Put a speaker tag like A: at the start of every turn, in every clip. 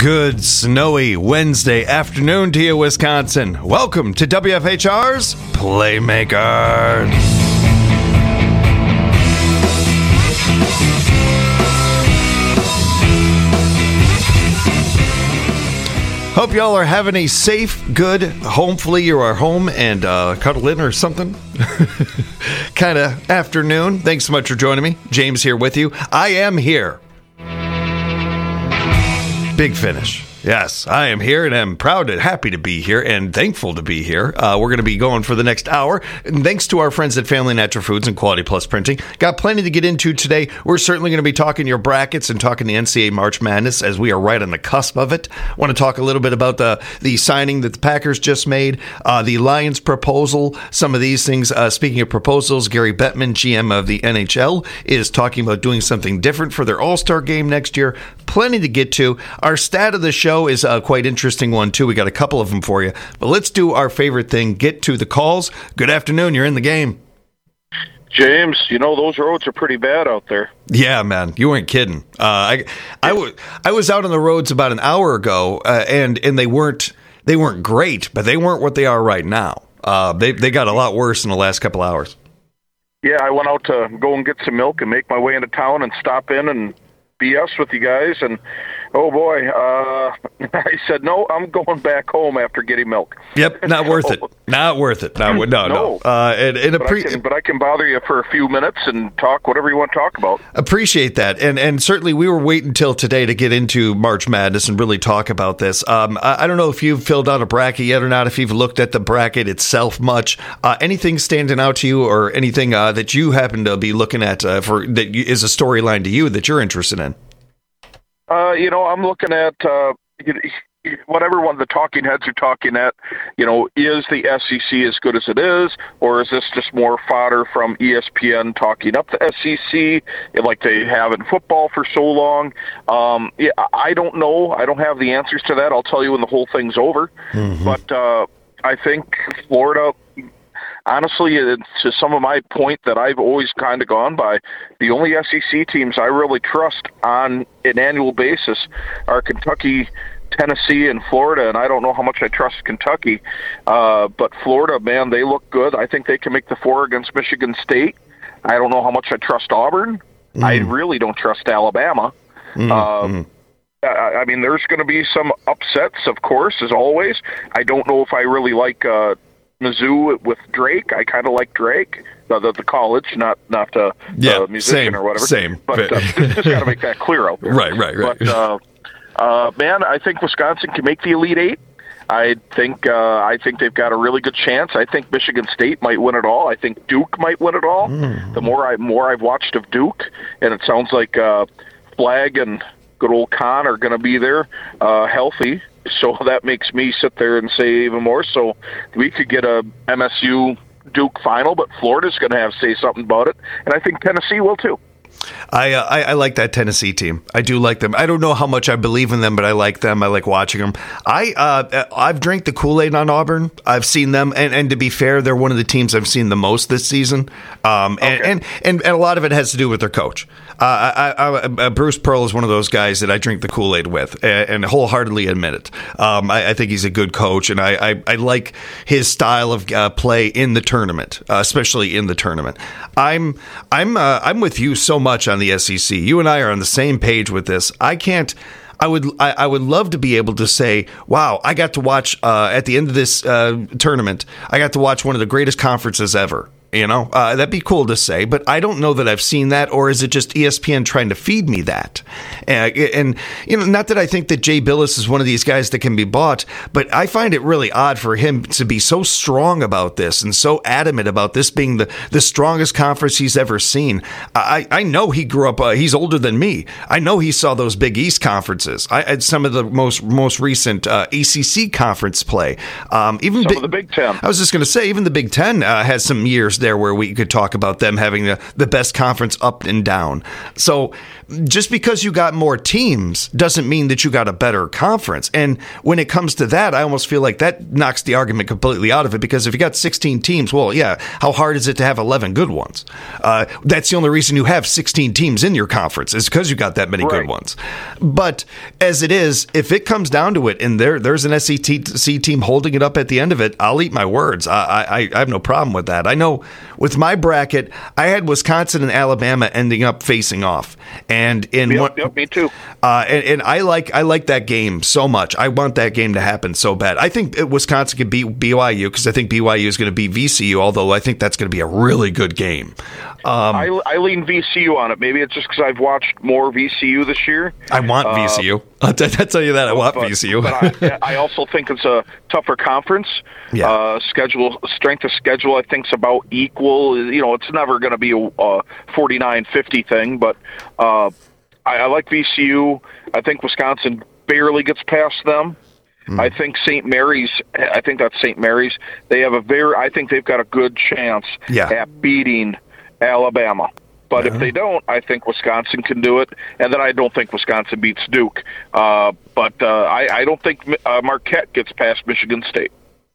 A: Good snowy Wednesday afternoon to you, Wisconsin. Welcome to WFHR's Playmakers. Hope y'all are having a safe, good, hopefully you are home and cuddle in or something. Kind of afternoon. Thanks so much for joining me. James here with you. I am here. Big Finish. Yes, I am here and I'm proud and happy to be here and thankful to be here. We're going to be going for the next hour. And thanks to our friends at Family Natural Foods and Quality Plus Printing. Got plenty to get into today. We're certainly going to be talking your brackets and talking the NCAA March Madness as we are right on the cusp of it. Want to talk a little bit about the signing that the Packers just made, the Lions proposal, some of these things. Speaking of proposals, Gary Bettman, GM of the NHL, is talking about doing something different for their All-Star game next year. Plenty to get to. Our stat of the show is a quite interesting one, too. We got a couple of them for you. But let's do our favorite thing, get to the calls. Good afternoon. You're in the game.
B: James, you know, those roads are pretty bad out there.
A: Yeah, man. You weren't kidding. I was out on the roads about an hour ago, and they weren't great, but they weren't what they are right now. They got a lot worse in the last couple hours.
B: Yeah, I went out to go and get some milk and make my way into town and stop in and BS with you guys, and oh boy, I said, no, I'm going back home after getting milk.
A: Yep, not worth it. Not worth it. No.
B: But I can bother you for a few minutes and talk whatever you want to talk about.
A: Appreciate that. And certainly we were waiting until today to get into March Madness and really talk about this. I don't know if you've filled out a bracket yet or not, if you've looked at the bracket itself much. Anything standing out to you or anything that you happen to be looking at for that is a storyline to you that you're interested in?
B: I'm looking at whatever one of the talking heads are talking at. Is the SEC as good as it is, or is this just more fodder from ESPN talking up the SEC like they have in football for so long? I don't know. I don't have the answers to that. I'll tell you when the whole thing's over. Mm-hmm. But I think Florida. Honestly, to some of my point that I've always kind of gone by, the only SEC teams I really trust on an annual basis are Kentucky, Tennessee, and Florida, and I don't know how much I trust Kentucky. But Florida, man, they look good. I think they can make the four against Michigan State. I don't know how much I trust Auburn. I really don't trust Alabama. I mean, there's going to be some upsets, of course, as always. I don't know if I really like Mizzou with Drake. I kind of like Drake, the college, not the musician or whatever.
A: Same.
B: But just got to make that clear out there.
A: Right.
B: But man, I think Wisconsin can make the Elite Eight. I think they've got a really good chance. I think Michigan State might win it all. I think Duke might win it all. The more I've watched of Duke, and it sounds like Flagg and good old Kahn are going to be there healthy. So that makes me sit there and say even more. So we could get a MSU Duke final, but Florida's going to have to say something about it, and I think Tennessee will too.
A: I like that Tennessee team. I do like them. I don't know how much I believe in them, but I like them. I like watching them. I've drank the Kool-Aid on Auburn. I've seen them, and to be fair, they're one of the teams I've seen the most this season. And a lot of it has to do with their coach. Bruce Pearl is one of those guys that I drink the Kool-Aid with, and wholeheartedly admit it. I think he's a good coach, and I like his style of play in the tournament, especially in the tournament. I'm with you so much on the SEC. You and I are on the same page with this. I would love to be able to say, wow, I got to watch at the end of this tournament, I got to watch one of the greatest conferences ever. That'd be cool to say, but I don't know that I've seen that, or is it just ESPN trying to feed me that? And not that I think that Jay Billis is one of these guys that can be bought, but I find it really odd for him to be so strong about this and so adamant about this being the strongest conference he's ever seen. I know he grew up, he's older than me. I know he saw those Big East conferences. I had some of the most recent ACC conference play. Even
B: some of the Big Ten.
A: I was just going to say, even the Big Ten has some years there where we could talk about them having the best conference up and down. So just because you got more teams doesn't mean that you got a better conference. And when it comes to that, I almost feel like that knocks the argument completely out of it, because if you got 16 teams, well, yeah, how hard is it to have 11 good ones? That's the only reason you have 16 teams in your conference, is because you got that many good ones. But as it is, if it comes down to it and there's an SEC team holding it up at the end of it, I'll eat my words. I have no problem with that. I know with my bracket, I had Wisconsin and Alabama ending up facing off. And
B: me too.
A: And I like that game so much. I want that game to happen so bad. I think Wisconsin could beat BYU, because I think BYU is going to beat VCU, although I think that's going to be a really good game.
B: I lean VCU on it. Maybe it's just because I've watched more VCU this year.
A: I want VCU. I'll tell you that. I want VCU.
B: But I also think it's a tougher conference.
A: Yeah.
B: Strength of schedule, I think, is about equal. It's never going to be a 49-50 thing, but I like VCU. I think Wisconsin barely gets past them. I think St. Mary's. I think that's St. Mary's. I think they've got a good chance at beating Alabama. But if they don't, I think Wisconsin can do it, and then I don't think Wisconsin beats Duke. But I don't think Marquette gets past Michigan State.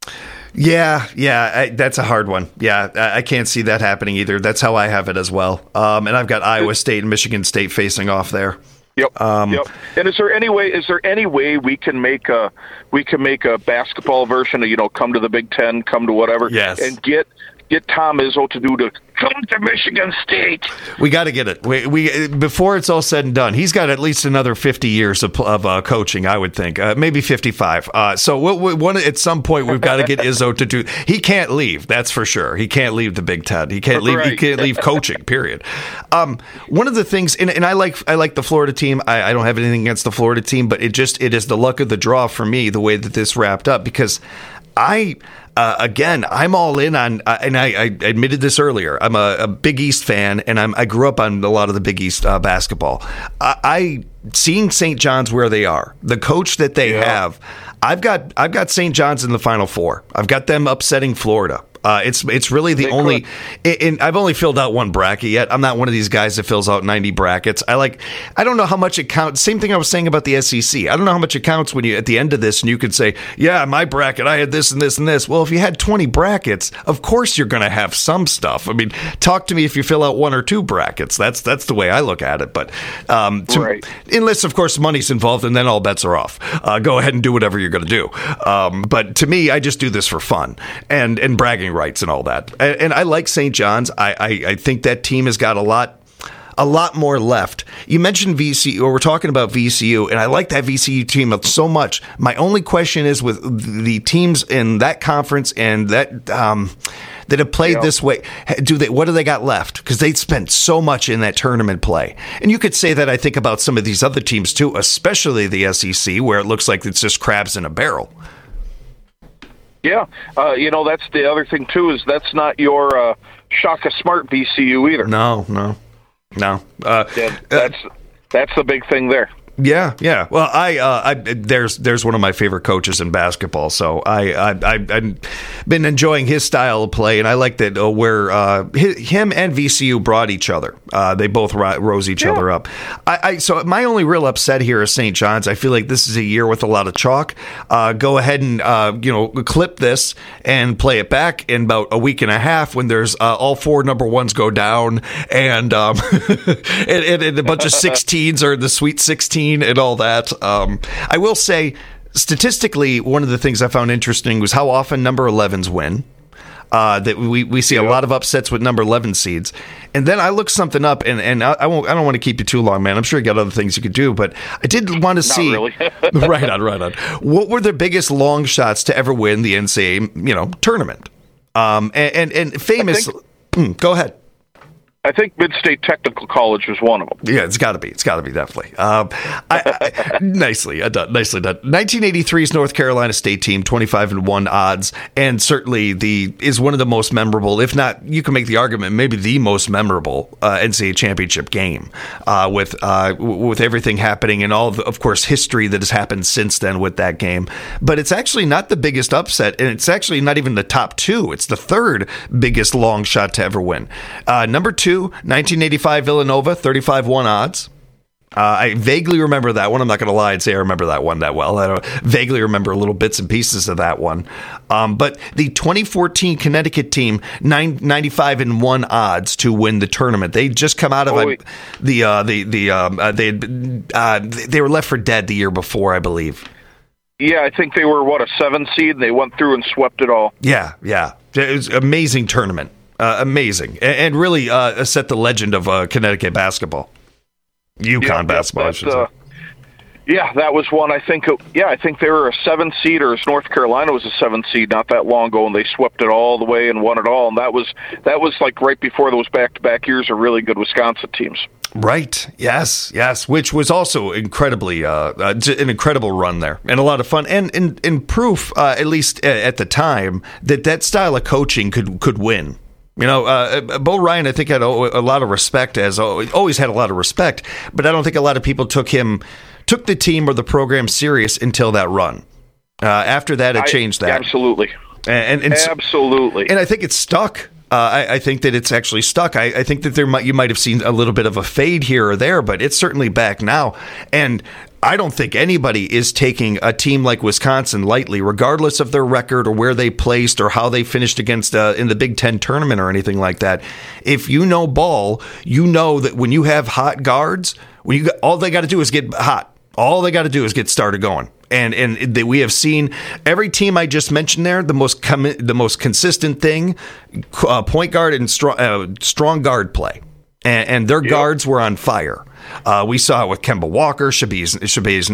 A: Yeah, that's a hard one. Yeah, I can't see that happening either. That's how I have it as well. And I've got Iowa State and Michigan State facing off there.
B: Yep. And is there any way we can make a basketball version of come to the Big Ten, come to whatever, and get Tom Izzo to come to Michigan State? We
A: got to get it. We before it's all said and done, he's got at least another 50 years of coaching, I would think, maybe 55. So at some point we've got to get Izzo to do. He can't leave, that's for sure. He can't leave the Big Ten. He can't leave. Right. He can't leave coaching. Period. One of the things, and I like the Florida team. I don't have anything against the Florida team, but it is the luck of the draw for me the way that this wrapped up, because I'm all in on, and I admitted this earlier, I'm a Big East fan, and I grew up on a lot of the Big East basketball. Seeing St. John's where they are, the coach that they have, I've got St. John's in the Final Four. I've got them upsetting Florida. It's really the only, and I've only filled out one bracket yet. I'm not one of these guys that fills out 90 brackets. I don't know how much it counts. Same thing I was saying about the SEC. I don't know how much it counts when you, at the end of this, and you could say, yeah, my bracket, I had this and this and this. Well, if you had 20 brackets, of course you're going to have some stuff. I mean, talk to me if you fill out one or two brackets. That's the way I look at it. But unless, of course, money's involved, and then all bets are off. Go ahead and do whatever you're going to do. But to me, I just do this for fun and bragging rights and all that. And I like St. John's. I think that team has got a lot more left. You mentioned VCU, or we're talking about VCU, and I like that VCU team so much. My only question is with the teams in that conference and that that have played this way, what do they got left? Because they spent so much in that tournament play. And you could say that, I think, about some of these other teams too, especially the SEC, where it looks like it's just crabs in a barrel.
B: Yeah, that's the other thing too, is that's not your Shaka Smart VCU either.
A: No.
B: That's the big thing there.
A: Yeah. Well, there's one of my favorite coaches in basketball, so I've been enjoying his style of play, and I like that where him and VCU brought each other. They both rose each other up. So my only real upset here is St. John's. I feel like this is a year with a lot of chalk. Go ahead and clip this and play it back in about a week and a half when there's all four number ones go down, and and a bunch of 16s are in the Sweet 16. And all that. I will say, statistically, one of the things I found interesting was how often number 11s win. That we see a lot of upsets with number 11 seeds. And then I looked something up, and I don't want to keep you too long, man. I'm sure you got other things you could do, but I did want to see.
B: Really.
A: right on. What were the biggest long shots to ever win the NCAA, tournament? And famous. Go ahead.
B: I think Mid-State Technical College was one of them.
A: Yeah, it's got to be. It's got to be, definitely. Nicely done. 1983's North Carolina State team, 25-1 odds, and certainly is one of the most memorable, if not, you can make the argument, maybe the most memorable NCAA championship game with everything happening and all of course, history that has happened since then with that game. But it's actually not the biggest upset, and it's actually not even the top two. It's the third biggest long shot to ever win. Number 2, 1985 Villanova, 35-1 odds. I vaguely remember that one. I'm not going to lie and say I remember that one that well. I vaguely remember little bits and pieces of that one. But the 2014 Connecticut team, 95-1 odds to win the tournament. They just come out of they were left for dead the year before, I believe.
B: Yeah, I think they were, a 7 seed, and they went through and swept it all.
A: Yeah. It was an amazing tournament. Amazing. And really set the legend of Connecticut basketball. UConn basketball, I should say.
B: Yeah, that was one. I think they were a 7 seed, or North Carolina was a 7 seed not that long ago, and they swept it all the way and won it all. And that was like right before those back-to-back years of really good Wisconsin teams. Right.
A: Yes. Which was also incredibly an incredible run there, and a lot of fun, and in proof, at least at the time, that style of coaching could win. You know, Bo Ryan, I think, had a lot of respect, always had a lot of respect, but I don't think a lot of people took the team or the program serious until that run. After that, it changed that.
B: Absolutely.
A: And
B: absolutely.
A: And I think it's stuck. I think that it's actually stuck. I think that you might have seen a little bit of a fade here or there, but it's certainly back now. And I don't think anybody is taking a team like Wisconsin lightly, regardless of their record or where they placed or how they finished against in the Big Ten tournament or anything like that. If you know ball, you know that when you have hot guards, all they got to do is get hot. All they got to do is get started going. And we have seen every team I just mentioned there, the most consistent thing, point guard and strong guard play. And their guards were on fire. We saw it with Kemba Walker, Shabazz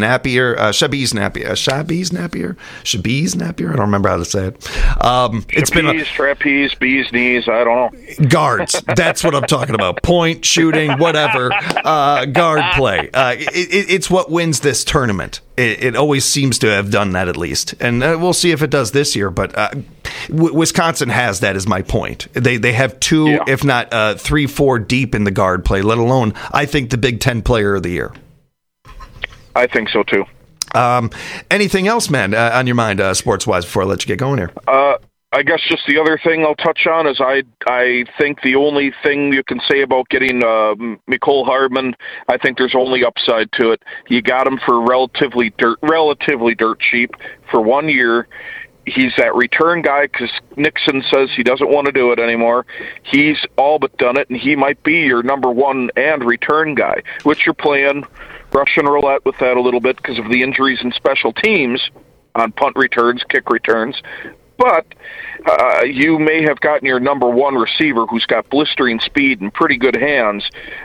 A: Napier. I don't remember how to say it.
B: It's been trapeze, bees knees. I don't know.
A: Guards. That's what I'm talking about. Point, shooting, whatever. Guard play. It's what wins this tournament. It always seems to have done that, at least, and we'll see if it does this year. But Wisconsin has that, is my point. They have two, if not 3-4 deep in the guard play. Let alone, I think, the Big Ten Player of the Year.
B: I think so too.
A: Anything else, man, on your mind, sports wise, before I let you get going here?
B: I guess just the other thing I'll touch on is I think the only thing you can say about getting Mecole Hardman, I think there's only upside to it. You got him for relatively dirt cheap for 1 year. He's that return guy because Nixon says he doesn't want to do it anymore. He's all but done it, and he might be your number one and return guy, which you're playing Russian roulette with that a little bit because of the injuries in special teams on punt returns, kick returns. But you may have gotten your number one receiver who's got blistering speed and pretty good hands.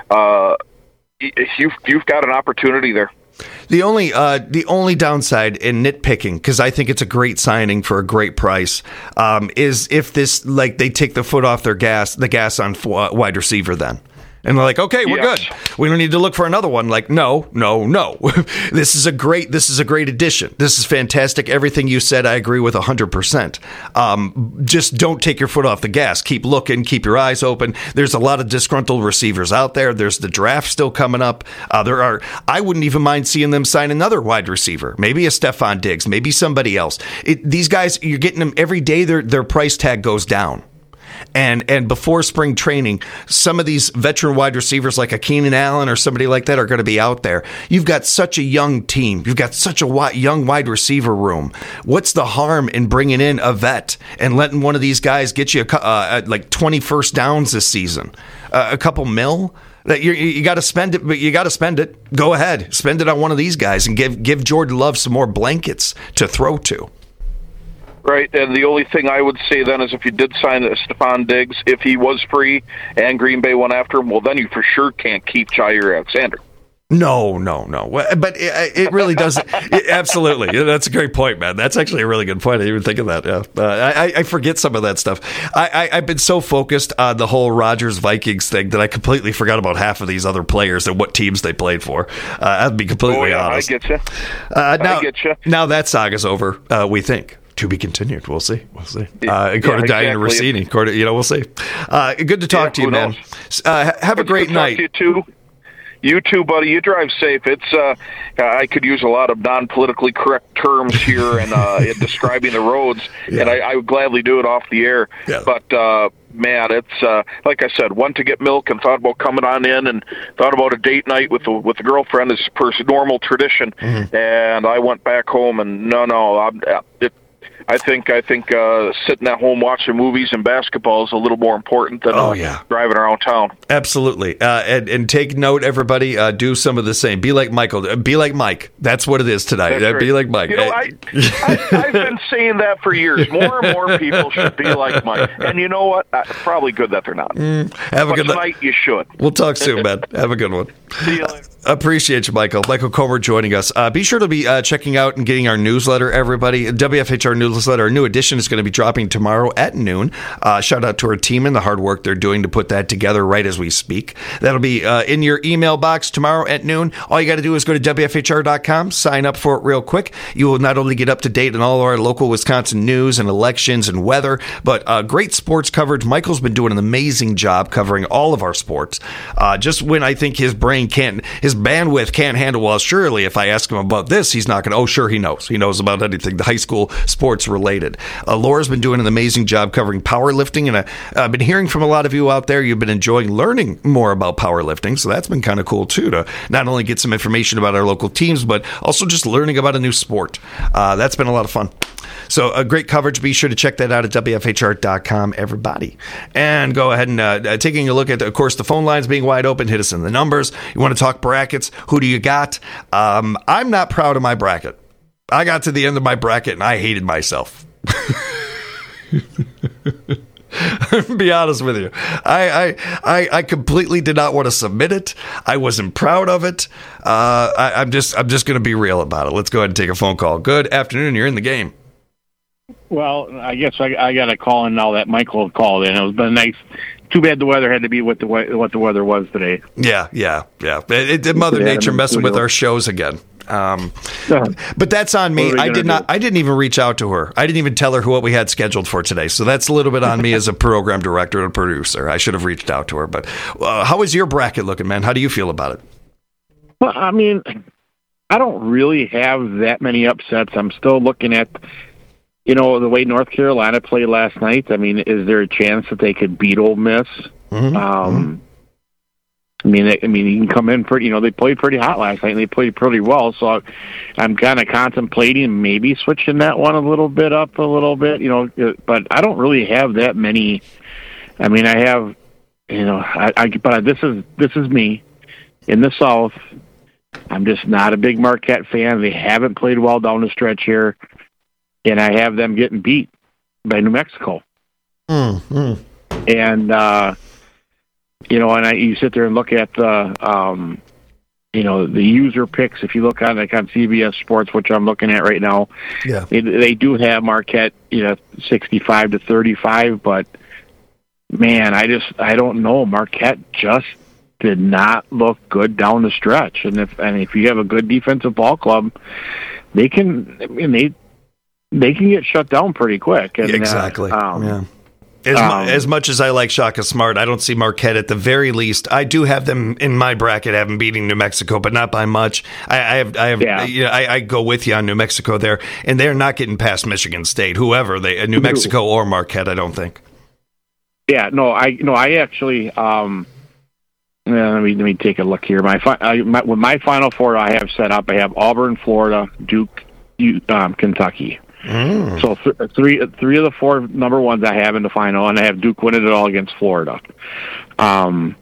B: You've got an opportunity there.
A: The only downside in nitpicking, because I think it's a great signing for a great price, is if this, like, they take the foot off the gas on wide receiver then. And they're like, okay, we're good. We don't need to look for another one. Like, no. This is a great addition. This is fantastic. Everything you said, I agree with 100%. Just don't take your foot off the gas. Keep looking. Keep your eyes open. There's a lot of disgruntled receivers out there. There's the draft still coming up. I wouldn't even mind seeing them sign another wide receiver. Maybe a Stephon Diggs. Maybe somebody else. These guys, you're getting them every day. Their price tag goes down. And before spring training, some of these veteran wide receivers like a Keenan Allen or somebody like that are going to be out there. You've got such a young team. You've got such a young wide receiver room. What's the harm in bringing in a vet and letting one of these guys get you like 20 first downs this season? A couple mil? That you got to spend it, but you got to spend it. Go ahead, spend it on one of these guys and give Jordan Love some more blankets to throw to.
B: Right, and the only thing I would say then is if you did sign Stephon Diggs, if he was free and Green Bay went after him, well, then you for sure can't keep Jair Alexander.
A: No. But it really doesn't. Absolutely. That's a great point, man. That's actually a really good point. I didn't even think of that. Yeah. I forget some of that stuff. I've been so focused on the whole Rodgers-Vikings thing that I completely forgot about half of these other players and what teams they played for. I'll be completely honest.
B: I get you.
A: I get you. Now that saga's over, we think. To be continued. We'll see. According to Diana Rossini. We'll see. Good to talk to you, man. Have a great night.
B: You too, buddy. You drive safe. It's I could use a lot of non-politically correct terms here and in describing the roads, and I would gladly do it off the air. Yeah. But man, it's like I said, went to get milk and thought about coming on in and thought about a date night with a girlfriend as per normal tradition, and I went back home and I think sitting at home watching movies and basketball is a little more important than driving around town.
A: Absolutely. And take note, everybody. Do some of the same. Be like Michael. Be like Mike. That's what it is tonight.
B: Right.
A: Be like Mike.
B: I've been saying that for years. More and more people should be like Mike. And you know what? Probably good that they're not.
A: Have a good night.
B: You should.
A: We'll talk soon, man. Have a good one.
B: See you later.
A: Appreciate you, Michael. Michael Comer joining us. Be sure to be checking out and getting our newsletter, everybody. WFHR newsletter. Our new edition is going to be dropping tomorrow at noon. Shout out to our team and the hard work they're doing to put that together right as we speak. That'll be in your email box tomorrow at noon. All you got to do is go to WFHR.com, sign up for it real quick. You will not only get up to date on all our local Wisconsin news and elections and weather, but great sports coverage. Michael's been doing an amazing job covering all of our sports. Just when I think his bandwidth can't handle, well, surely if I ask him about this, he's not going to, sure, he knows. He knows about anything, the high school sports related. Laura's been doing an amazing job covering powerlifting, and I've been hearing from a lot of you out there, you've been enjoying learning more about powerlifting, so that's been kind of cool, too, to not only get some information about our local teams, but also just learning about a new sport. That's been a lot of fun. So great coverage. Be sure to check that out at WFHR.com, everybody. And go ahead and taking a look at, of course, the phone lines being wide open. Hit us in the numbers. You want to talk brackets? Who do you got? I'm not proud of my bracket. I got to the end of my bracket and I hated myself. Be honest with you. I completely did not want to submit it. I wasn't proud of it. I'm just going to be real about it. Let's go ahead and take a phone call. Good afternoon. You're in the game.
C: Well, I guess I got a call in now that Michael called in. It was been nice. Too bad the weather had to be what the weather was today.
A: Yeah. Mother Nature messing with our shows again. But that's on me. I didn't even reach out to her. I didn't even tell her what we had scheduled for today. So that's a little bit on me as a program director and producer. I should have reached out to her. But how is your bracket looking, man? How do you feel about it?
C: Well, I mean, I don't really have that many upsets. I'm still looking at, the way North Carolina played last night. I mean, is there a chance that they could beat Ole Miss? I mean, you can come in pretty. They played pretty hot last night, and they played pretty well. So I'm kind of contemplating maybe switching that one a little bit up a little bit. But I don't really have that many. I mean, I have, but this is me in the South. I'm just not a big Marquette fan. They haven't played well down the stretch here, and I have them getting beat by New Mexico. And you sit there and look at the user picks. If you look on CBS Sports, which I'm looking at right now, they do have Marquette, 65-35. But man, I don't know. Marquette just did not look good down the stretch. And if you have a good defensive ball club, they can get shut down pretty quick. And,
A: exactly. As much as I like Shaka Smart, I don't see Marquette at the very least. I do have them in my bracket, having beating New Mexico, but not by much. I go with you on New Mexico there, and they're not getting past Michigan State, whoever New Mexico or Marquette. I don't think.
C: Yeah, I actually. Let me take a look here. With my Final Four, I have set up. I have Auburn, Florida, Duke, Kentucky. So three of the four number ones I have in the final, and I have Duke winning it all against Florida. Back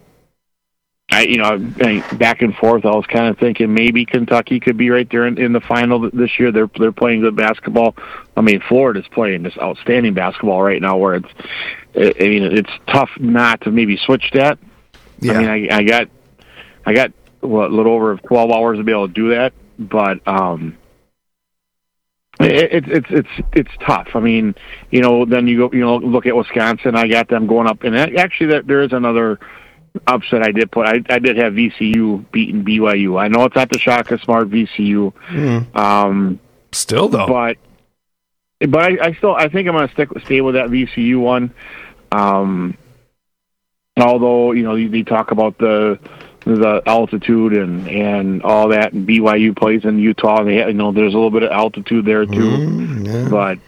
C: and forth, I was kind of thinking maybe Kentucky could be right there in the final this year. They're playing good basketball. I mean, Florida's playing this outstanding basketball right now, where it's tough not to maybe switch that. Yeah. I mean, I got a little over 12 hours to be able to do that, but it's tough. I mean, then you go, look at Wisconsin. I got them going up, and actually, there is another upset I did put. I did have VCU beating BYU. I know it's not the Shaka Smart VCU.
A: Still though,
C: but I think I'm going to stay with that VCU one. Although they talk about the altitude and all that, and BYU plays in Utah. They there's a little bit of altitude there too. But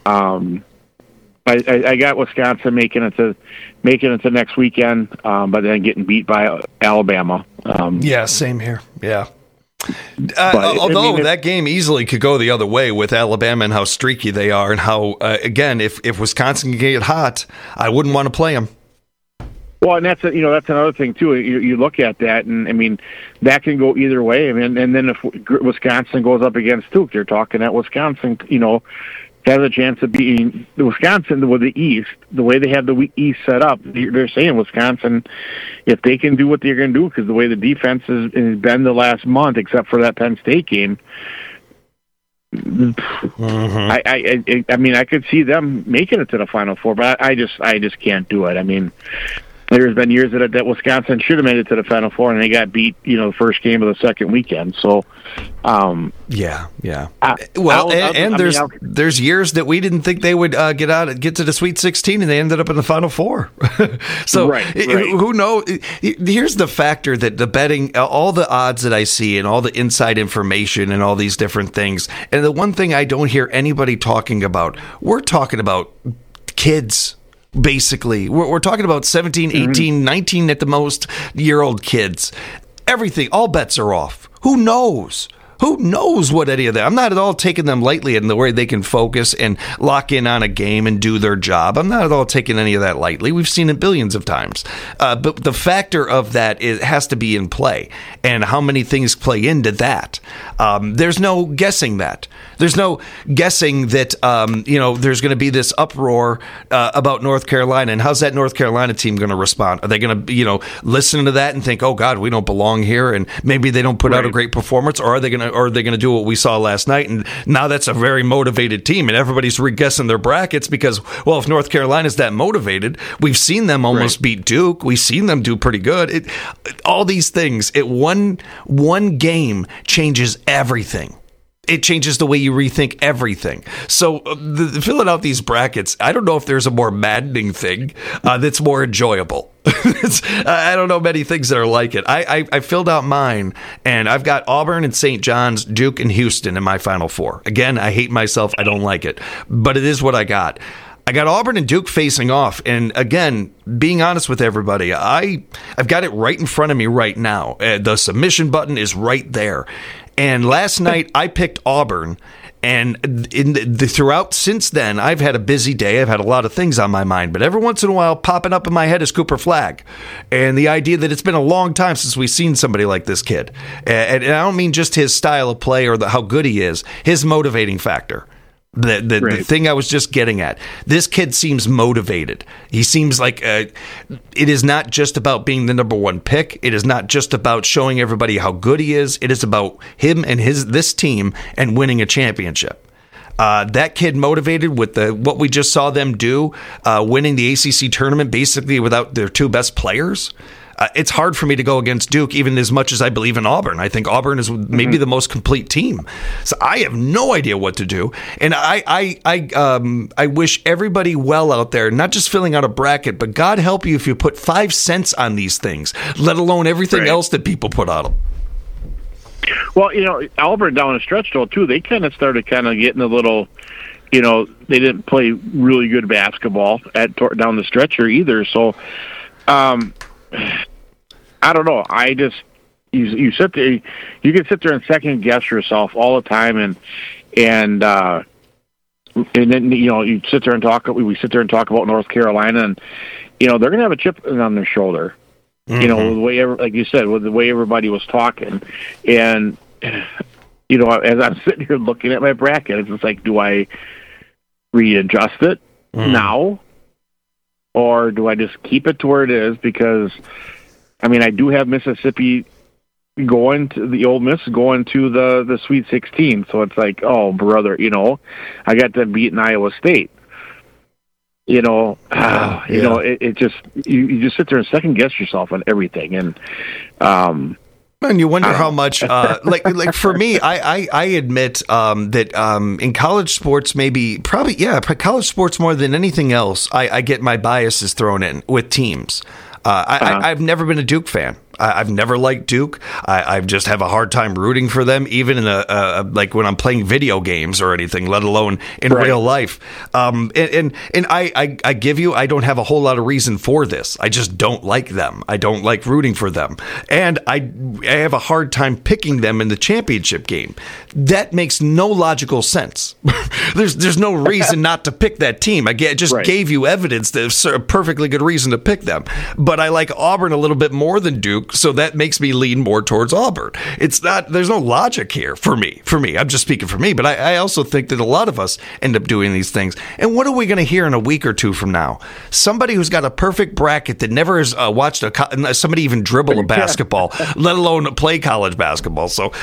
C: I got Wisconsin making it to next weekend, but then getting beat by Alabama.
A: Yeah, same here. Yeah. Although that game easily could go the other way with Alabama and how streaky they are, and how again, if Wisconsin can get hot, I wouldn't want to play them.
C: Well, and that's another thing too. You look at that, and I mean, that can go either way. I mean, and then if Wisconsin goes up against Duke, you're talking that Wisconsin, has a chance of beating Wisconsin with the East. The way they have the East set up, they're saying Wisconsin, if they can do what they're going to do, because the way the defense has been the last month, except for that Penn State game, I mean, I could see them making it to the Final Four, but I just can't do it. I mean, there's been years that Wisconsin should have made it to the Final Four, and they got beat, the first game of the second weekend. So,
A: yeah. There's years that we didn't think they would get to the Sweet 16, and they ended up in the Final Four. So,
C: right.
A: Who knows? Here's the factor that the betting, all the odds that I see, and all the inside information, and all these different things, and the one thing I don't hear anybody talking about, we're talking about kids. Basically, we're talking about 17, 18, 19 at the most year-old kids. Everything, all bets are off. Who knows? Who knows what any of that? I'm not at all taking them lightly in the way they can focus and lock in on a game and do their job. I'm not at all taking any of that lightly. We've seen it billions of times. But the factor of that has to be in play, and how many things play into that. There's no guessing that. There's no guessing that, there's going to be this uproar about North Carolina, and how's that North Carolina team going to respond? Are they going to, listen to that and think, oh, God, we don't belong here, and maybe they don't put out a great performance, or are they going to do what we saw last night? And now that's a very motivated team, and everybody's re-guessing their brackets because, well, if North Carolina's that motivated, we've seen them almost beat Duke. We've seen them do pretty good. All these things, one game changes everything. It changes the way you rethink everything. So filling out these brackets, I don't know if there's a more maddening thing that's more enjoyable. I don't know many things that are like it. I filled out mine, and I've got Auburn and St. John's, Duke and Houston in my Final Four. Again, I hate myself. I don't like it, but it is what I got. I got Auburn and Duke facing off, and again, being honest with everybody, I've got it right in front of me right now. The submission button is right there. And last night, I picked Auburn, and throughout since then, I've had a busy day. I've had a lot of things on my mind, but every once in a while, popping up in my head is Cooper Flagg, and the idea that it's been a long time since we've seen somebody like this kid. And I don't mean just his style of play or how good he is, his motivating factor. The thing I was just getting at. This kid seems motivated. He seems like it is not just about being the number one pick. It is not just about showing everybody how good he is. It is about him and this team and winning a championship. That kid motivated with what we just saw them do, winning the ACC tournament basically without their two best players. It's hard for me to go against Duke, even as much as I believe in Auburn. I think Auburn is maybe the most complete team. So I have no idea what to do. And I wish everybody well out there, not just filling out a bracket, but God help you if you put 5 cents on these things, let alone everything else that people put on them.
C: Well, Auburn down the stretch, though, too, they kind of started getting a little, they didn't play really good basketball down the stretcher either. So, I don't know. You sit there. You can sit there and second guess yourself all the time, and then you sit there and talk. We sit there and talk about North Carolina, and they're going to have a chip on their shoulder. The way, like you said, with the way everybody was talking, and as I'm sitting here looking at my bracket, it's just like, do I readjust it now, or do I just keep it to where it is? Because I do have Mississippi going to the Ole Miss, going to the Sweet 16. So it's like, oh brother, I got them beating Iowa State. You know, it just you just sit there and second guess yourself on everything, and
A: you wonder how much, like for me, I admit that in college sports, college sports more than anything else, I get my biases thrown in with teams. I've never been a Duke fan. I've never liked Duke. I just have a hard time rooting for them, even in like when I'm playing video games or anything, let alone in real life. And I give you, I don't have a whole lot of reason for this. I just don't like them. I don't like rooting for them, and I have a hard time picking them in the championship game. That makes no logical sense. There's no reason not to pick that team. I just gave you evidence that's a perfectly good reason to pick them. But I like Auburn a little bit more than Duke, so that makes me lean more towards Auburn. There's no logic here for me. I'm just speaking for me, but I also think that a lot of us end up doing these things. And what are we going to hear in a week or two from now? Somebody who's got a perfect bracket that never has watched somebody even dribble a basketball, let alone play college basketball. So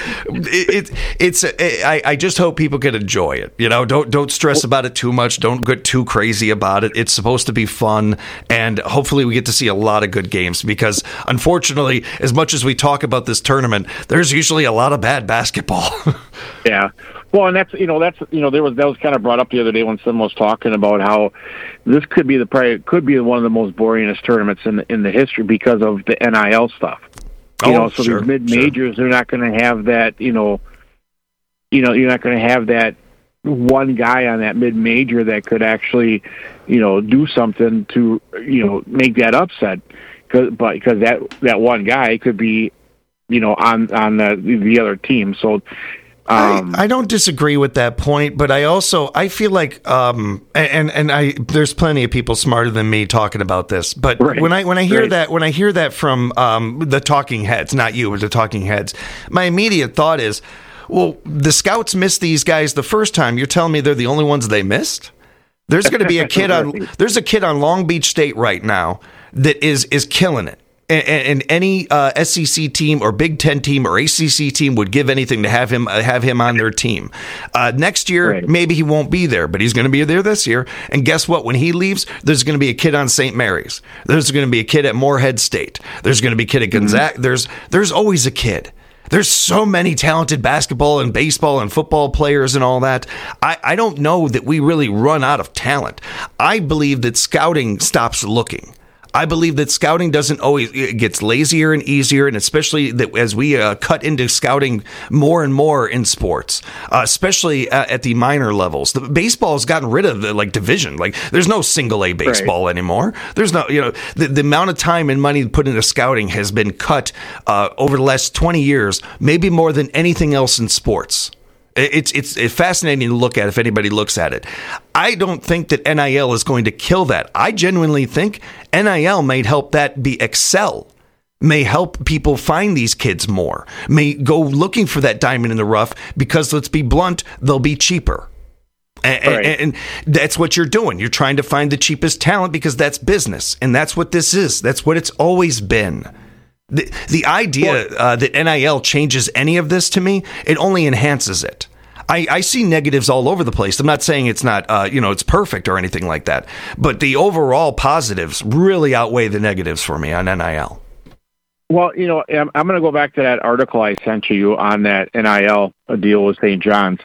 A: I just hope people can enjoy it. Don't stress about it too much. Don't get too crazy about it. It's supposed to be fun, and hopefully we get to see a lot of good games, because unfortunately, as much as we talk about this tournament, there's usually a lot of bad basketball.
C: Yeah. Well, and that was kind of brought up the other day when someone was talking about how this could be one of the most boringest tournaments in the history because of the NIL stuff. These mid majors, they're not going to have that. You're not going to have that one guy on that mid major that could actually, do something to, make that upset. Because that one guy could be, on the other team. So
A: I don't disagree with that point, but I feel like there's plenty of people smarter than me talking about this. But when I hear that from the talking heads, not you, but the talking heads, my immediate thought is, well, the scouts missed these guys the first time. You're telling me they're the only ones they missed? There's going to be a kid there's a kid on Long Beach State right now that is killing it. And any SEC team or Big Ten team or ACC team would give anything to have him on their team. Next year, maybe he won't be there, but he's going to be there this year. And guess what? When he leaves, there's going to be a kid on St. Mary's. There's going to be a kid at Morehead State. There's going to be a kid at Gonzaga. There's always a kid. There's so many talented basketball and baseball and football players and all that. I don't know that we really run out of talent. I believe that scouting stops looking. I believe that scouting it gets lazier and easier, and especially that as we cut into scouting more and more in sports, especially at the minor levels. The baseball has gotten rid of the division. There's no single A baseball anymore. There's no, the amount of time and money put into scouting has been cut over the last 20 years, maybe more than anything else in sports. It's fascinating to look at if anybody looks at it. I don't think that NIL is going to kill that. I genuinely think NIL may help that excel, may help people find these kids more, may go looking for that diamond in the rough, because let's be blunt, they'll be cheaper. And that's what you're doing. You're trying to find the cheapest talent because that's business. And that's what this is. That's what it's always been. The idea that NIL changes any of this, to me, it only enhances it. I see negatives all over the place. I'm not saying it's not, it's perfect or anything like that. But the overall positives really outweigh the negatives for me on NIL.
C: Well, I'm going to go back to that article I sent you on that NIL deal with St. John's.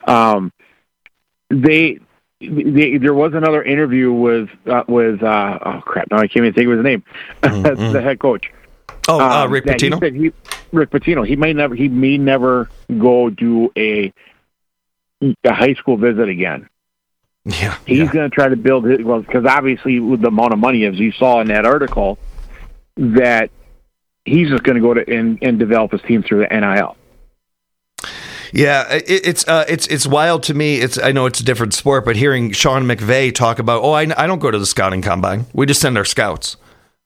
C: There was another interview with oh crap, now I can't even think of his name. The head coach.
A: Rick Pitino.
C: Rick Pitino. He may never go do a high school visit again.
A: Yeah,
C: he's going to try to build his, because obviously with the amount of money, as you saw in that article, that he's just going to go to and develop his team through the NIL.
A: Yeah, it's wild to me. I know it's a different sport, but hearing Sean McVay talk about, I don't go to the scouting combine. We just send our scouts.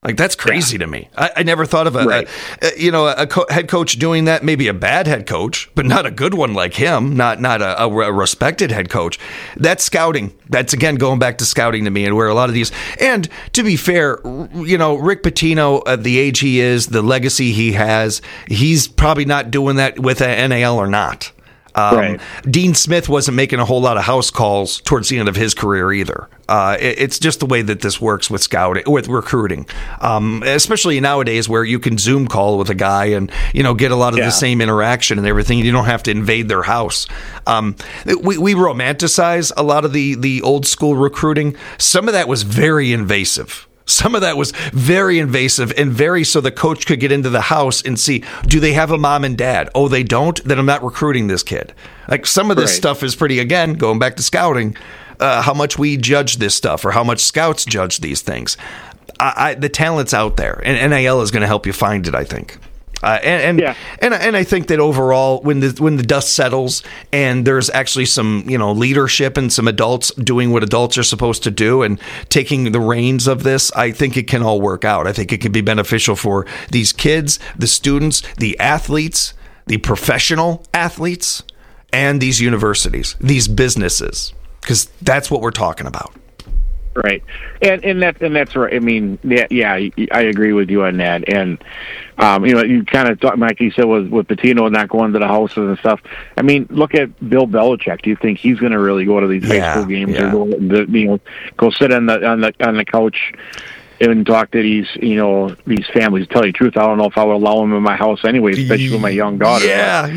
A: Like, that's crazy to me. I never thought of a head coach doing that. Maybe a bad head coach, but not a good one like him. Not a respected head coach. That's scouting. That's, again, going back to scouting to me, and where a lot of these. And to be fair, Rick Pitino, at the age he is, the legacy he has, he's probably not doing that with an NAL or not. Right. Dean Smith wasn't making a whole lot of house calls towards the end of his career either. It's just the way that this works with scouting, with recruiting, especially nowadays where you can Zoom call with a guy and get a lot of the same interaction and everything. You don't have to invade their house. We romanticize a lot of the old school recruiting. Some of that was very invasive. Some of that was very invasive and very so the coach could get into the house and see, do they have a mom and dad? Oh, they don't? Then I'm not recruiting this kid. Like, some of this stuff is pretty, again, going back to scouting, how much we judge this stuff or how much scouts judge these things. The talent's out there, and NIL is going to help you find it, I think. And I think that overall, when the dust settles and there's actually some leadership and some adults doing what adults are supposed to do and taking the reins of this, I think it can all work out. I think it can be beneficial for these kids, the students, the athletes, the professional athletes, and these universities, these businesses, because that's what we're talking about.
C: Right, and that's right. I mean, I agree with you on that. And you kind of thought, like you said, was with Pitino not going to the houses and stuff. I mean, look at Bill Belichick. Do you think he's going to really go to these high school games or go sit on the couch and talk to these families? To tell you the truth, I don't know if I would allow them in my house anyway, especially with my young daughter.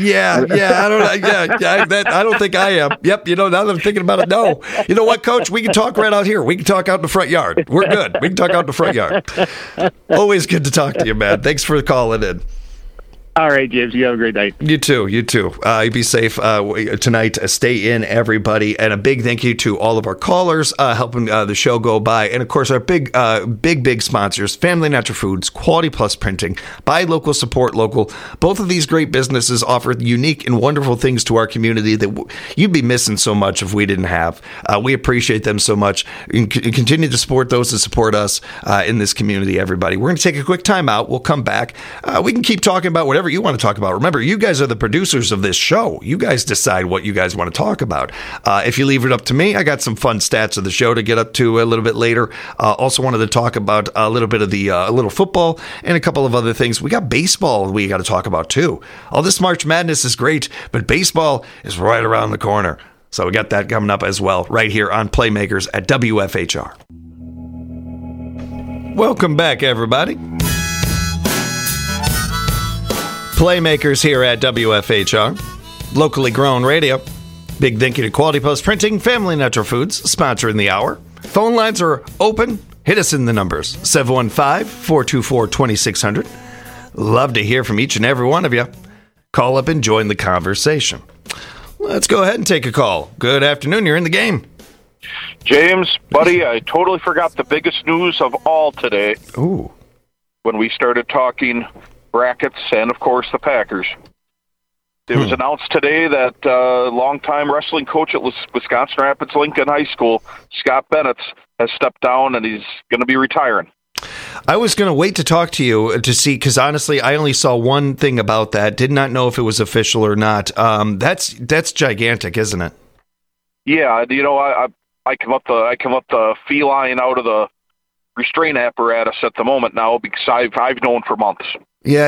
C: I don't think I am. Yep. Now that I'm thinking about it, no. You know what, Coach? We can talk right out here. We can talk out in the front yard. We're good. We can talk out in the front yard. Always good to talk to you, man. Thanks for calling in. All right, James, you have a great night. You too. You be safe tonight. Stay in, everybody. And a big thank you to all of our callers helping the show go by. And, of course, our big sponsors, Family Natural Foods, Quality Plus Printing, Buy Local, Support Local. Both of these great businesses offer unique and wonderful things to our community that you'd be missing so much if we didn't have. We appreciate them so much. And continue to support those that support us in this community, everybody. We're going to take a quick time out. We'll come back. We can keep talking about whatever you want to talk about. Remember, you guys are the producers of this show. You guys decide what you guys want to talk about. If you leave it up to me, I got some fun stats of the show to get up to a little bit later. Also wanted to talk about a little bit of the a little football and a couple of other things. We got baseball we got to talk about too. All this March Madness is great, but baseball is right around the corner. So we got that coming up as well right here on Playmakers at WFHR. Welcome back, everybody. Playmakers here at WFHR, locally grown radio. Big thank you to Quality Plus Printing, Family Natural Foods, sponsoring the hour. Phone lines are open. Hit us in the numbers, 715-424-2600. Love to hear from each and every one of you. Call up and join the conversation. Let's go ahead and take a call. Good afternoon. You're in the game.
B: James, buddy, I totally forgot the biggest news of all today.
A: Ooh.
B: When we started talking brackets and, of course, the Packers. It was announced today that longtime wrestling coach at Wisconsin Rapids Lincoln High School, Scott Bennett, has stepped down and he's going to be retiring.
A: I was going to wait to talk to you to see, because honestly, I only saw one thing about that. Did not know if it was official or not. That's gigantic, isn't it?
B: Yeah, I come up the feline out of the restraint apparatus at the moment now because I've known for months.
A: Yeah,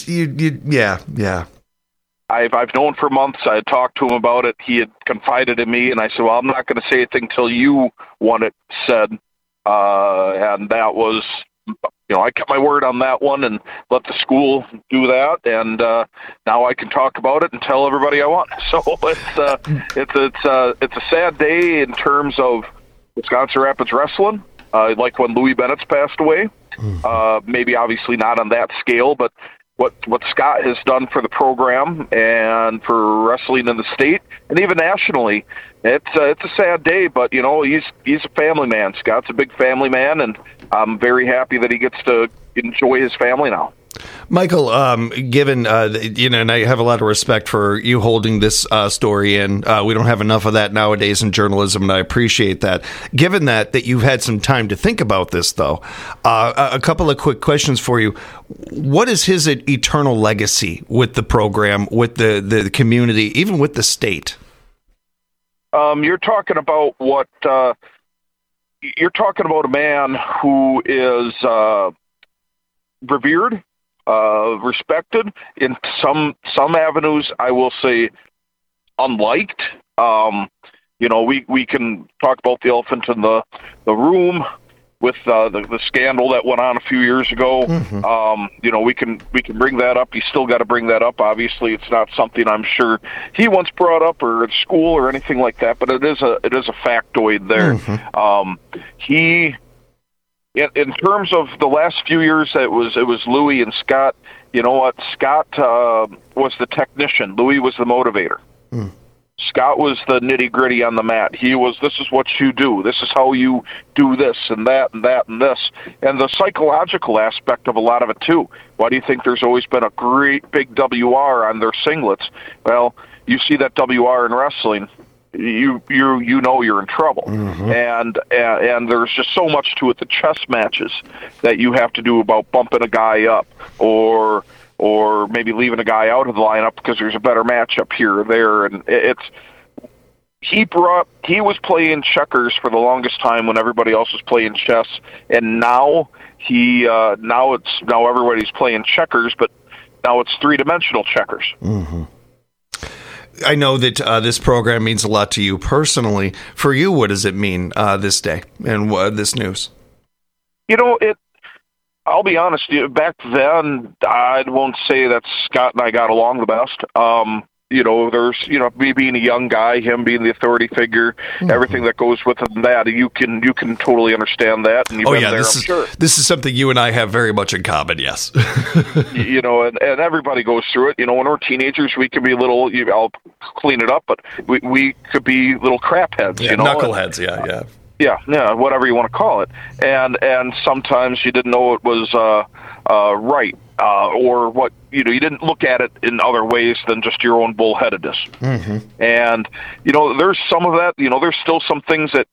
B: I've known for months. I had talked to him about it. He had confided in me, and I said, well, I'm not going to say anything until you want it said. And that was, I kept my word on that one and let the school do that. And now I can talk about it and tell everybody I want. So it's a sad day in terms of Wisconsin Rapids wrestling, like when Louis Bennett's passed away. Maybe obviously not on that scale, but what Scott has done for the program and for wrestling in the state and even nationally, it's a sad day. But he's a family man. Scott's a big family man, and I'm very happy that he gets to enjoy his family now.
A: Michael, given, and I have a lot of respect for you holding this story in. We don't have enough of that nowadays in journalism, and I appreciate that. Given that you've had some time to think about this, though, a couple of quick questions for you. What is his eternal legacy with the program, with the community, even with the state?
B: You're talking about you're talking about a man who is revered, respected in some avenues. I will say unliked. We can talk about the elephant in the room with the scandal that went on a few years ago. Mm-hmm. We can bring that up. You still got to bring that up. Obviously, it's not something I'm sure he once brought up or at school or anything like that. But it is a factoid there. Mm-hmm. In terms of the last few years, it was Louis and Scott. You know what? Scott was the technician. Louis was the motivator. Mm. Scott was the nitty-gritty on the mat. He was, this is what you do. This is how you do this and that and that and this. And the psychological aspect of a lot of it, too. Why do you think there's always been a great big WR on their singlets? Well, you see that WR in wrestling, you know you're in trouble. Mm-hmm. And there's just so much to it, the chess matches that you have to do about bumping a guy up or maybe leaving a guy out of the lineup because there's a better matchup here or there. And he was playing checkers for the longest time when everybody else was playing chess, and now everybody's playing checkers, but now it's three-dimensional checkers.
A: Mm-hmm. I know that this program means a lot to you personally. For you, what does it mean this day and this news?
B: I'll be honest, back then, I won't say that Scott and I got along the best. There's, me being a young guy, him being the authority figure, mm-hmm. everything that goes with that, you can totally understand that. And you've been there, I'm sure.
A: This is something you and I have very much in common, yes.
B: And everybody goes through it. When we're teenagers, we can be a little, I'll clean it up, but we could be little crap heads,
A: knuckleheads, yeah.
B: Yeah, whatever you want to call it. And sometimes you didn't know it was right, or what, you didn't look at it in other ways than just your own bullheadedness. Mm-hmm. And, there's some of that, there's still some things that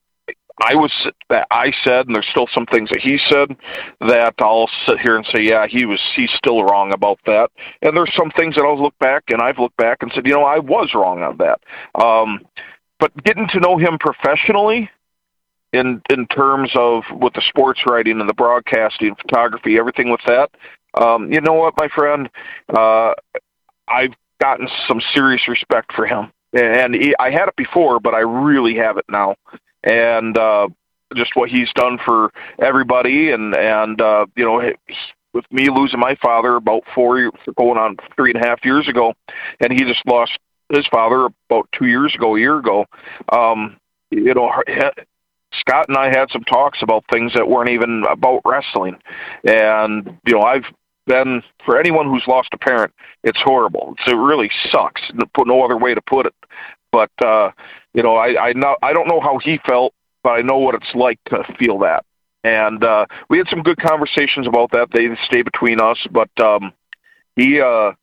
B: I said, and there's still some things that he said that I'll sit here and say, yeah, he's still wrong about that. And there's some things that I've looked back and said, I was wrong on that. But getting to know him professionally, in terms of with the sports writing and the broadcasting, photography, everything with that, you know what, my friend, I've gotten some serious respect for him, and I had it before, but I really have it now, and just what he's done for everybody, and with me losing my father about going on 3.5 years ago, and he just lost his father about a year ago. Scott and I had some talks about things that weren't even about wrestling. And, I've been, for anyone who's lost a parent, it's horrible. It really sucks. No other way to put it. But, I don't know how he felt, but I know what it's like to feel that. And we had some good conversations about that. They stay between us, but he's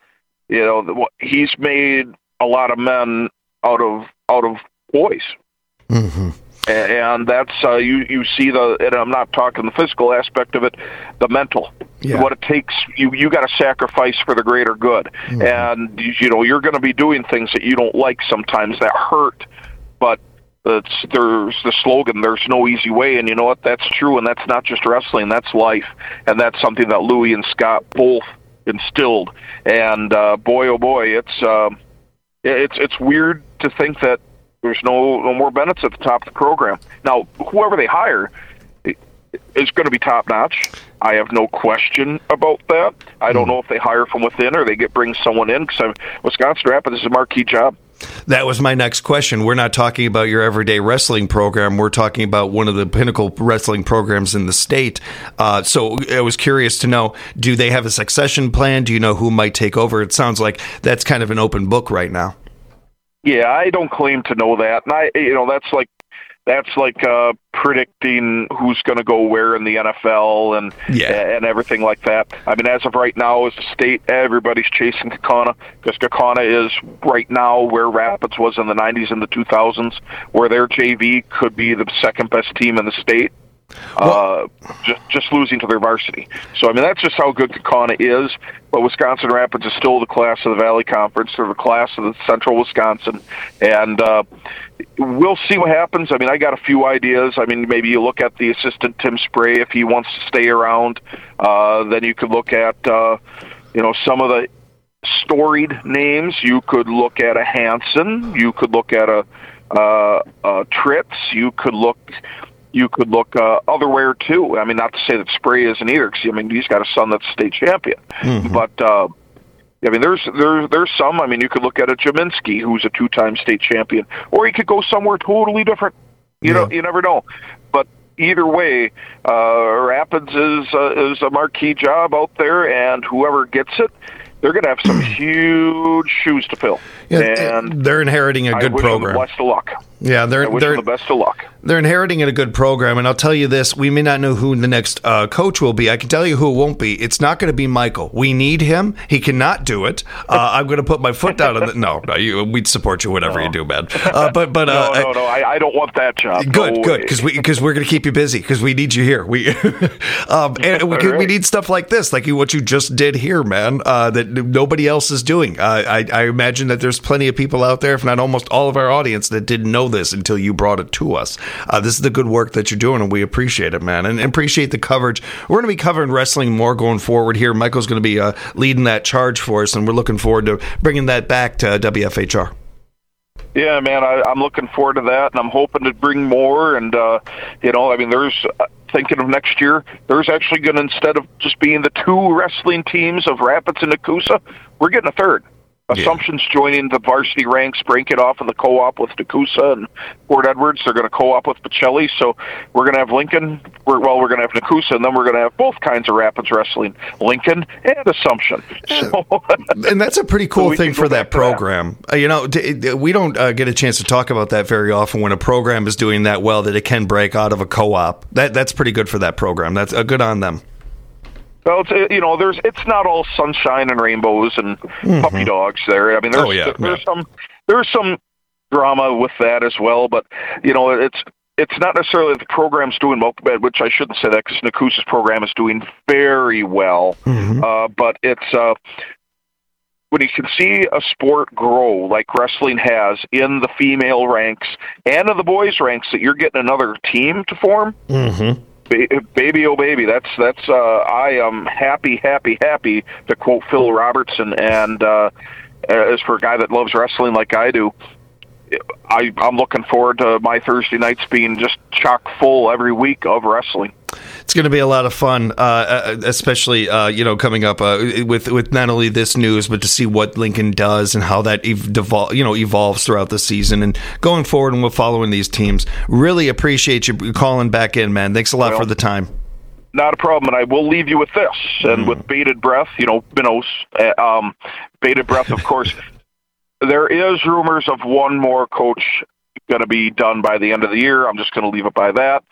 B: made a lot of men out of boys. Mm-hmm. And that's you see and I'm not talking the physical aspect of it, the mental. Yeah. What it takes, you got to sacrifice for the greater good. Mm-hmm. And you're going to be doing things that you don't like sometimes that hurt, but there's the slogan, there's no easy way, and you know what, that's true, and that's not just wrestling, that's life, and that's something that Louis and Scott both instilled. And boy, oh boy, it's weird to think that there's no more Bennetts at the top of the program. Now, whoever they hire is going to be top-notch. I have no question about that. I don't know if they hire from within or they bring someone in, because Wisconsin Rapids is a marquee job.
A: That was my next question. We're not talking about your everyday wrestling program. We're talking about one of the pinnacle wrestling programs in the state. So I was curious to know, do they have a succession plan? Do you know who might take over? It sounds like that's kind of an open book right now.
B: Yeah, I don't claim to know that. And that's like That's like predicting who's going to go where in the NFL and everything like that. I mean, as of right now, as a state, everybody's chasing Kaukauna because Kaukauna is right now where Rapids was in the 90s and the 2000s, where their JV could be the second best team in the state. Just losing to their varsity. So, I mean, that's just how good Kaukauna is. But Wisconsin Rapids is still the class of the Valley Conference. They're the class of the Central Wisconsin. And we'll see what happens. I mean, I got a few ideas. I mean, maybe you look at the assistant Tim Spray if he wants to stay around. Then you could look at, some of the storied names. You could look at a Hansen. You could look at a Tritz. You could look otherwhere too. I mean, not to say that Spray isn't either, because I mean he's got a son that's state champion. Mm-hmm. But I mean, there's some. I mean, you could look at a Jaminski, who's a 2-time state champion, or he could go somewhere totally different. You never know. But either way, Rapids is a marquee job out there, and whoever gets it, they're going to have some huge shoes to fill.
A: Yeah, and they're inheriting a good program.
B: I wish them the best of luck.
A: Yeah, they're
B: the best of luck.
A: They're inheriting a good program, and I'll tell you this: we may not know who the next coach will be. I can tell you who it won't be. It's not going to be Michael. We need him. He cannot do it. I'm going to put my foot down on No, we'd support you whatever you do, man. But
B: I don't want that job.
A: Good, because we're going to keep you busy because we need you here. We need stuff like this, like what you just did here, man. That nobody else is doing. I imagine that there's plenty of people out there, if not almost all of our audience, that didn't know this until you brought it to us. This is the good work that you're doing, and we appreciate it, man, and appreciate the coverage. We're going to be covering wrestling more going forward here. Michael's going to be leading that charge for us, and we're looking forward to bringing that back to WFHR.
B: Yeah, man, I'm looking forward to that, and I'm hoping to bring more. And I mean, there's thinking of next year, there's actually going to, instead of just being the 2 wrestling teams of Rapids and Nakusa, we're getting a third. Assumption's joining the varsity ranks, breaking off in the co-op with Nakusa and Port Edwards. They're going to co-op with Pacelli. So we're going to have Lincoln. We're going to have Nakusa, and then we're going to have both kinds of Rapids wrestling, Lincoln and Assumption. So,
A: and that's a pretty cool thing for that program. We don't get a chance to talk about that very often when a program is doing that well, that it can break out of a co-op. That's pretty good for that program. That's good on them.
B: Well, it's not all sunshine and rainbows and puppy dogs there. I mean, there's some drama with that as well, but it's not necessarily the program's doing well, which I shouldn't say that because Nakusa's program is doing very well. Mm-hmm. But it's when you can see a sport grow like wrestling has in the female ranks and in the boys ranks, that you're getting another team to form. Mm-hmm. Baby, oh baby, that's I am happy to quote Phil Robertson, and as for a guy that loves wrestling like I do, I'm looking forward to my Thursday nights being just chock full every week of wrestling.
A: It's going to be a lot of fun, especially coming up with not only this news, but to see what Lincoln does and how that evolves throughout the season and going forward. And we're following these teams. Really appreciate you calling back in, man. Thanks a lot for the time.
B: Not a problem, and I will leave you with this. And with bated breath, Minos, bated breath, of course. There is rumors of one more coach going to be done by the end of the year. I'm just going to leave it by that.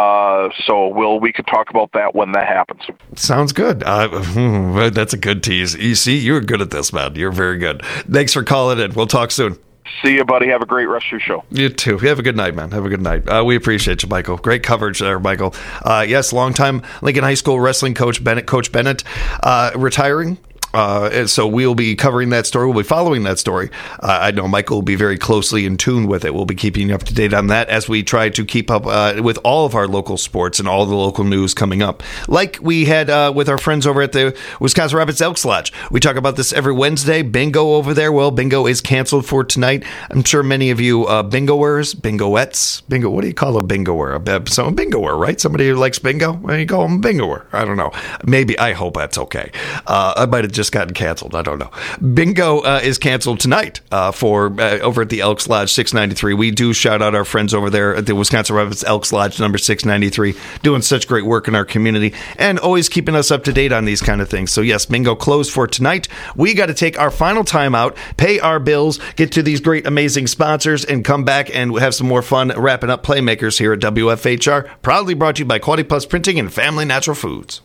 B: So we could talk about that when that happens.
A: Sounds good. That's a good tease. You see, you're good at this, man. You're very good. Thanks for calling in. We'll talk soon.
B: See you, buddy. Have a great rest of your show.
A: You too. Have a good night, man. Have a good night. We appreciate you, Michael. Great coverage there, Michael. Yes, longtime Lincoln High School wrestling coach Coach Bennett, retiring. So we'll be covering that story. We'll be following that story. I know Michael will be very closely in tune with it. We'll be keeping you up to date on that as we try to keep up with all of our local sports and all the local news coming up. Like we had with our friends over at the Wisconsin Rapids Elks Lodge. We talk about this every Wednesday. Bingo over there. Well, bingo is canceled for tonight. I'm sure many of you bingoers, bingoettes, bingo. What do you call a bingoer? A bingoer, right? Somebody who likes bingo? Well, you call them a bingoer. I don't know. Maybe. I hope that's okay. I might have just gotten canceled. I don't know. Bingo is canceled tonight for over at the Elks Lodge 693. We do shout out our friends over there at the Wisconsin Rapids Elks Lodge number 693, doing such great work in our community and always keeping us up to date on these kind of things. So yes, bingo closed for tonight. We got to take our final time out, pay our bills, get to these great, amazing sponsors, and come back and have some more fun wrapping up Playmakers here at WFHR. Proudly brought to you by Quality Plus Printing and Family Natural Foods.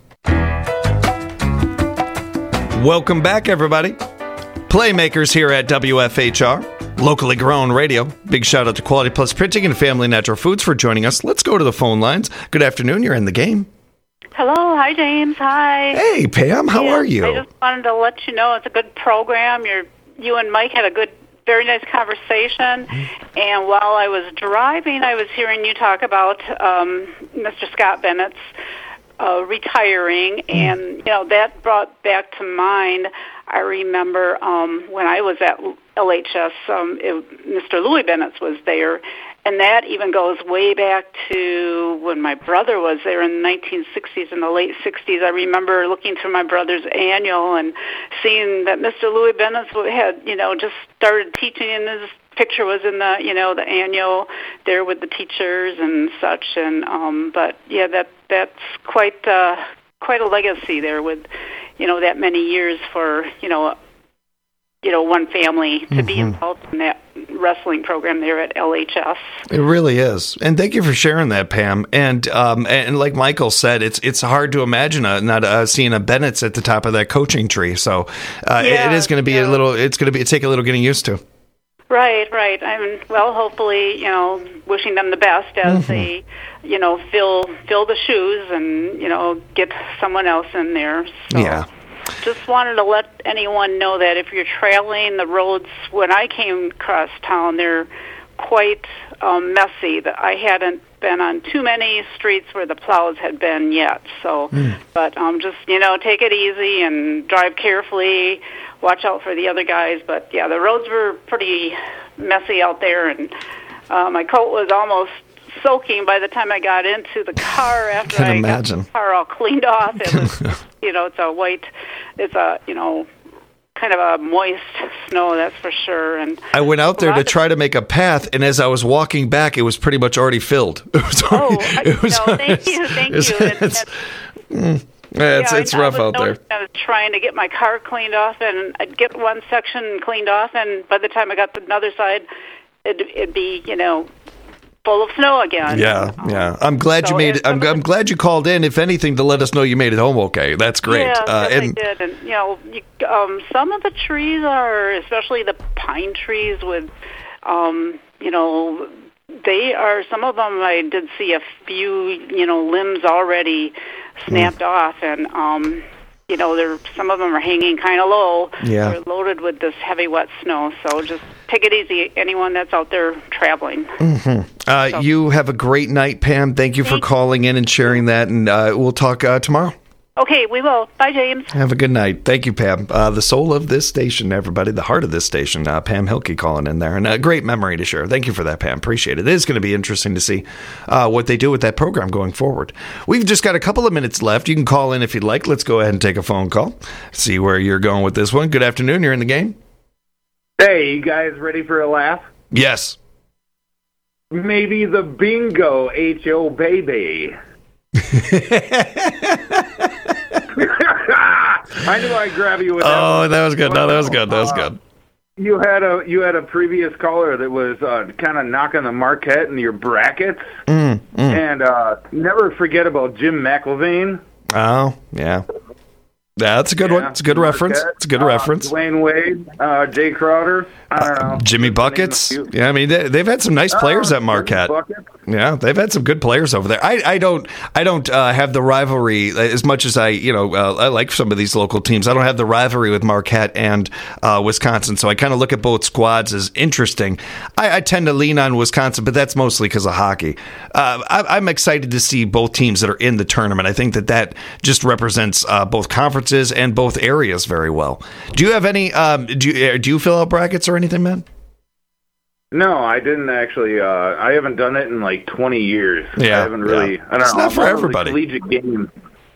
A: Welcome back, everybody. Playmakers here at WFHR, locally grown radio. Big shout out to Quality Plus Printing and Family Natural Foods for joining us. Let's go to the phone lines. Good afternoon. You're in the game.
D: Hello. Hi, James. Hi.
A: Hey, Pam. How are you?
D: I just wanted to let you know it's a good program. You and Mike had a very nice conversation. And while I was driving, I was hearing you talk about Mr. Scott Bennett's retiring, and that brought back to mind. I remember when I was at LHS, Mr. Louis Bennett was there, and that even goes way back to when my brother was there in the 1960s, in the late 60s. I remember looking through my brother's annual and seeing that Mr. Louis Bennett had, just started teaching, and his picture was in the, the annual there with the teachers and such. And but yeah, that's quite a legacy there with, that many years for, one family to be involved in that wrestling program there at LHS.
A: It really is, and thank you for sharing that, Pam. And like Michael said, it's hard to imagine not seeing a Bennett's at the top of that coaching tree. So it is going to be it's going to take a little getting used to.
D: Right. Hopefully, wishing them the best as they, fill the shoes and, get someone else in there. So
A: yeah.
D: Just wanted to let anyone know that if you're traveling the roads, when I came across town, they're quite messy. I hadn't been on too many streets where the plows had been yet. So, but just, take it easy and drive carefully. Watch out for the other guys. But, yeah, the roads were pretty messy out there, and my coat was almost soaking by the time I got into the car after I got the car all cleaned off. It was, it's a kind of a moist snow, that's for sure. And
A: I went out there to try to make a path, and as I was walking back, it was pretty much already filled.
D: Thank you.
A: It's rough out there.
D: I was trying to get my car cleaned off, and I'd get one section cleaned off, and by the time I got to the other side, it'd be, full of snow again.
A: Yeah. I'm glad you made it. I'm glad you called in, if anything, to let us know you made it home okay. That's great.
D: Yeah, I did. And, some of the trees are, especially the pine trees with, they are, some of them I did see a few, limbs already snapped off, and, some of them are hanging kind of low.
A: Yeah.
D: They're loaded with this heavy, wet snow. So just take it easy, anyone that's out there traveling.
A: You have a great night, Pam. Thank you for calling in and sharing that, and we'll talk tomorrow.
D: Okay, we will. Bye, James.
A: Have a good night. Thank you, Pam. The soul of this station, everybody, the heart of this station, Pam Hilke calling in there. And a great memory to share. Thank you for that, Pam. Appreciate it. It is going to be interesting to see what they do with that program going forward. We've just got a couple of minutes left. You can call in if you'd like. Let's go ahead and take a phone call. See where you're going with this one. Good afternoon. You're in the game.
E: Hey, you guys ready for a laugh?
A: Yes.
E: Maybe the bingo H.O. baby. I knew I'd grab you with that.
A: Oh, that was good. No, that was good. That was good.
E: You had a previous caller that was kind of knocking the Marquette in your brackets. And never forget about Jim McIlvain.
A: Oh, yeah. That's a good one. It's a good reference. It's a good reference.
E: Dwayne Wade, Jay Crowder. I don't know.
A: Jimmy Buckets. Yeah, I mean they've had some nice players at Marquette. Yeah, they've had some good players over there. I don't have the rivalry as much as I like some of these local teams. I don't have the rivalry with Marquette and Wisconsin, so I kind of look at both squads as interesting. I tend to lean on Wisconsin, but that's mostly because of hockey. I'm excited to see both teams that are in the tournament. I think that just represents both conferences and both areas very well. Do you have any? Do you fill out brackets or anything, man?
E: No, I didn't actually. I haven't done it in like 20 years.
A: Yeah,
E: I haven't really.
A: Yeah.
E: I don't know.
A: It's not for everybody.
E: Collegiate game.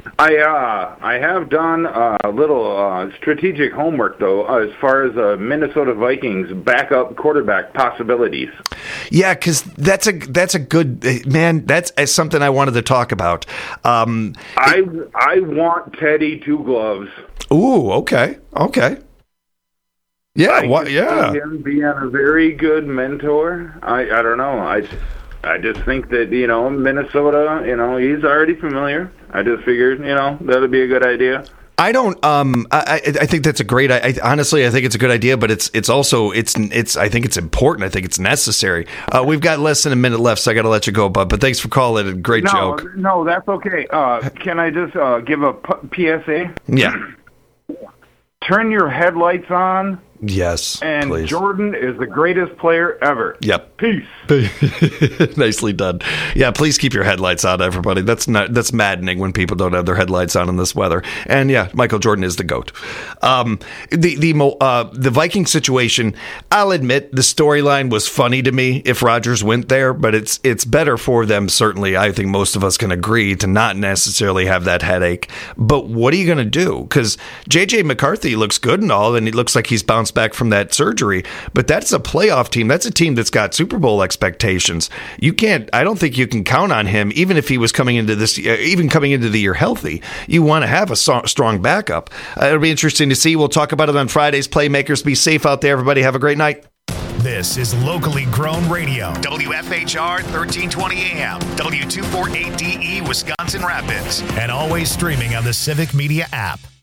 E: I have done a little strategic homework, though, as far as Minnesota Vikings backup quarterback possibilities.
A: Yeah, because that's a good man. That's something I wanted to talk about.
E: I want Teddy Two Gloves.
A: Ooh, okay. Yeah,
E: I see him being a very good mentor. I don't know. I just think that, Minnesota, he's already familiar. I just figured, that'd be a good idea.
A: I don't. I think that's a great. Honestly, I think it's a good idea, but it's also I think it's important. I think it's necessary. We've got less than a minute left, so I got to let you go, bud. But thanks for calling. A great joke.
E: No, that's okay. Can I just give a PSA?
A: Yeah.
E: Turn your headlights on.
A: Yes,
E: and
A: please.
E: Jordan is the greatest player ever.
A: Yep.
E: Peace.
A: Nicely done. Yeah, please keep your headlights on, everybody. That's maddening when people don't have their headlights on in this weather. And yeah, Michael Jordan is the GOAT. The Viking situation, I'll admit the storyline was funny to me if Rodgers went there, but it's better for them, certainly. I think most of us can agree to not necessarily have that headache. But what are you going to do? Because J.J. McCarthy looks good and all, and it looks like he's bounced back from that surgery, but that's a playoff team. That's a team that's got Super Bowl expectations. I don't think you can count on him, even if he was coming into the year healthy. You want to have a strong backup. It'll be interesting to see. We'll talk about it on Friday's Playmakers. Be safe out there, everybody. Have a great night.
F: This is locally grown radio. WFHR 1320 AM, W248DE, Wisconsin Rapids, and always streaming on the Civic Media app.